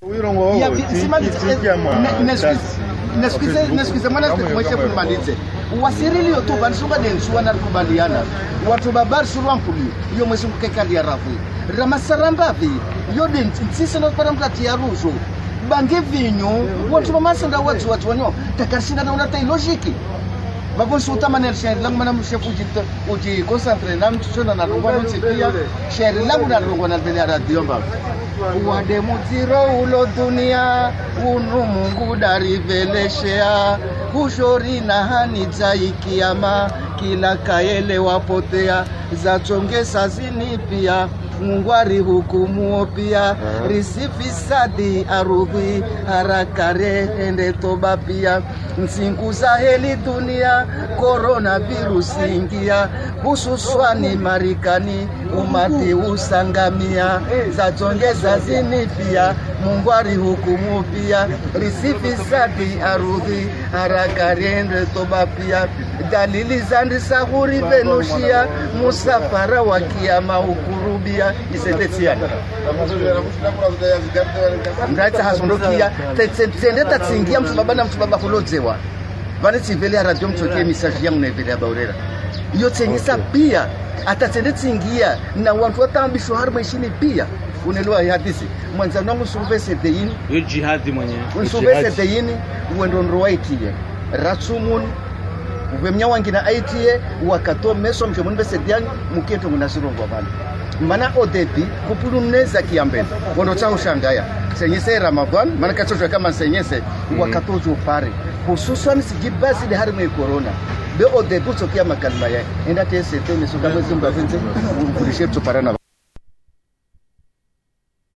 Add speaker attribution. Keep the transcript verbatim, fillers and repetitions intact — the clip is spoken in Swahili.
Speaker 1: Nesikize mwana tukumweshe kumalize. Wasirili yotu bansuba densuwa na kubaliana. Watu babar suruan puli. Yo mwesi mkekali ya rafi. Ramasaramba vi. Yo den sisi na paramla tia rujo. Bange vinyo. Watu mamasa nda watu watu wanyo. Takarsina na unata ilojiki. Babo suta manel share lang mana mshefu jita uji concentrate na mtuchona na rungwa nchi pia share langu na rungwa na bele radio mba wade muziro ulo dunia unu Mungu dari veleshea kushori na hani zaikiama kila kaele wapotea za chongesa zini pia Mungwari hukumu pia risifi sadi arudhi harakare ende toba pia nsingu za heli dunia corona virusi ingia hususwani Marikani umati usangamia za chongeza zini pia Mungwari hukumu pia risifi sadi arudhi harakare ende toba pia dalili zandi sahuri benushia musafara wa kiyama ukurubia isendetia ndaita hasondokia tsende tatsingia mtubaba mtubaba kulozewa bane tsivele radio mtoke message yangu na vile abaurera iyo tsenyisa pia atatsende tsingia na watu watambishwa harba ishini pia unelewa hadithi mwanza nangu survese deini
Speaker 2: yo jihadi mwenye
Speaker 1: survese deini uendo nroaitie ratsumun Vemnya wangina aitie wakato meso mjomuni besediani muketo munasiro ngwabana mana odepi kupulu neza kiambele wono cha ushangaya senyese Ramadan mana kachojo kama senyese wakato jo pare hususan sijibasi de harme corona be odepi sokia makalma ya enda tese tene so kama zimba vinze kulishe to parana